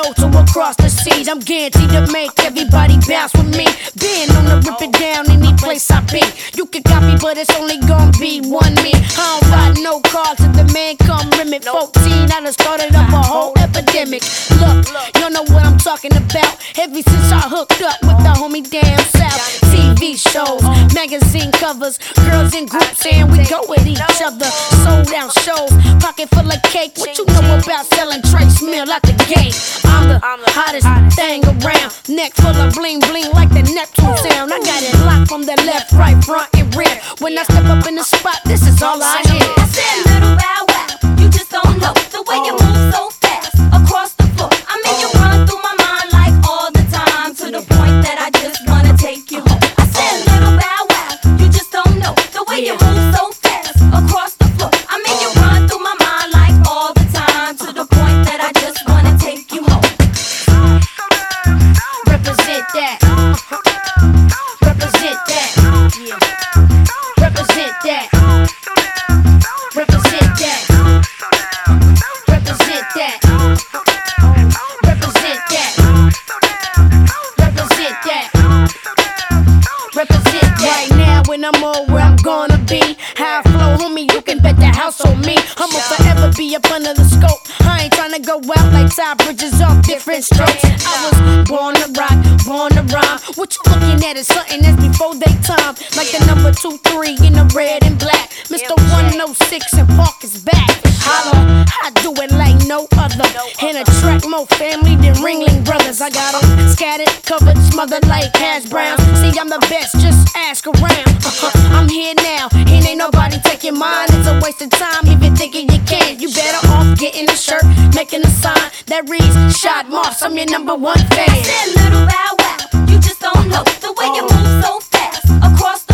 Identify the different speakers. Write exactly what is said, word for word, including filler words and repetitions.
Speaker 1: coast or across the seas. I'm guaranteed to make everybody bounce with me. Being on the rip it down any place I be. You can copy, but it's only gonna be one me. I don't ride no car till the man come rim it. fourteen, I done started up a whole epidemic. Look, you know what I'm talking about. Ever since I hooked up with the homie down south. T V shows, magazine covers, girls in groups and we go with each other. Sold out shows, pocket full of cake. What you know about selling Trace Mill out the gate? I'm the hottest thing around. Neck full of bling bling like the Neptune sound. I got it locked from the left, right, front, and rear. When I step up in the spot, this is all I hear.
Speaker 2: I said, little bow wow, you just don't know the way you move so fast across the floor. I mean, you run through my mind like all the time, to the point that I just wanna take you home. I said, little bow wow, you just don't know the way you move so fast across the floor. I mean, you run through my mind like all the time, to the point that I just wanna take you home.
Speaker 1: Represent that. Represent that. Yeah. Represent that. Represent that. Represent that. Represent that. Represent that. Represent that. Right now when I'm all where I'm gonna be, how I flow, homie, you can bet the house on me. I'ma forever be up under the scope. I ain't tryna go out like Ty Bridges off different strokes. I was born to rock, born to rhyme. What you looking at is something that's before they time. Like the number two three in the red and black. Mister one oh six and Park is back. Holla, I do it like no other. In a track more family than Ringling Brothers. I got them scattered, covered, smothered like hash browns. See, I'm the best, just ask around. Uh-huh. I'm here now, and ain't nobody taking mine. It's a waste of time, even thinking you can. You better off getting a shirt, making a sign that reads Shot Moss, I'm your number one fan.
Speaker 2: I said, little bow wow, you just don't know the way you move so fast across